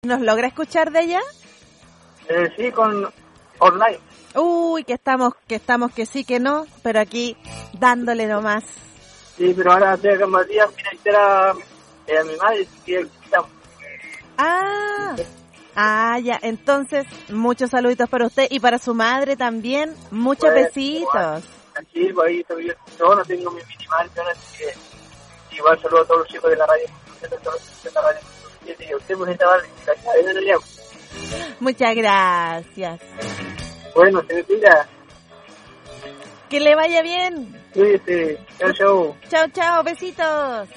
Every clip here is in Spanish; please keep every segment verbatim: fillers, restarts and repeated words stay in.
¿Nos logra escuchar de allá? Eh, sí, con online. Uy, que estamos, que estamos, que sí, que no, pero aquí dándole nomás. Sí, pero ahora estoy acá en Matías, mira, era eh, a mi madre, que estamos. Ah, ah, ya, entonces, muchos saluditos para usted y para su madre también, muchos Pues, besitos. Igual, sí, pues ahí estoy bien. Yo no tengo mi minimal, así que igual saludo a todos los chicos de la radio, a todos los chicos de la radio. Y a usted, pues, esta vale, la muchas gracias. Bueno, se me cuida. Que le vaya bien. Cuídese. Chao, chao. Chao, chao, besitos.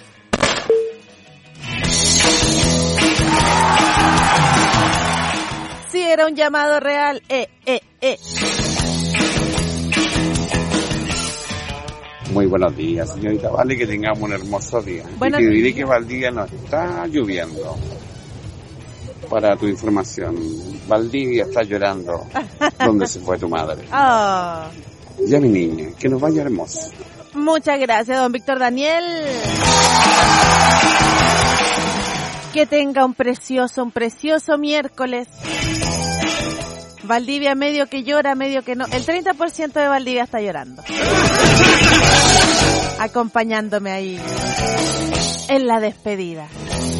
Sí, era un llamado real. Eh, eh, eh. Muy buenos días, señorita Vale, que tengamos un hermoso día. Buenos y te diré que Valdivia no está lloviendo. Para tu información, Valdivia está llorando. ¿Dónde se fue tu madre? Oh. Ya, mi niña, que nos vaya hermoso. Muchas gracias, don Víctor Daniel. Que tenga un precioso, un precioso miércoles. Valdivia medio que llora, medio que no. El treinta por ciento de Valdivia está llorando. Acompañándome ahí en la despedida.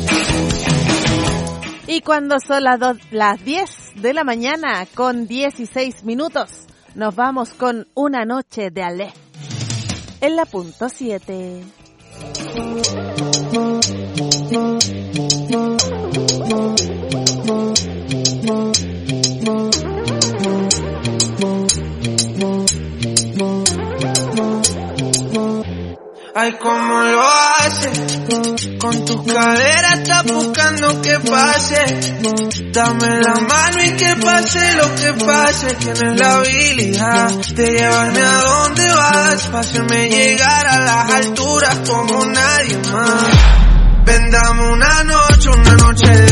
Y cuando son las, dos, las diez de la mañana con dieciséis minutos, nos vamos con Una noche de Alé. En la punto siete. Ay, cómo lo hace, con tus caderas estás buscando que pase. Dame la mano y que pase lo que pase. Tienes la habilidad de llevarme a donde vas, para hacerme llegar a las alturas como nadie más. Ven, dame una noche, una noche de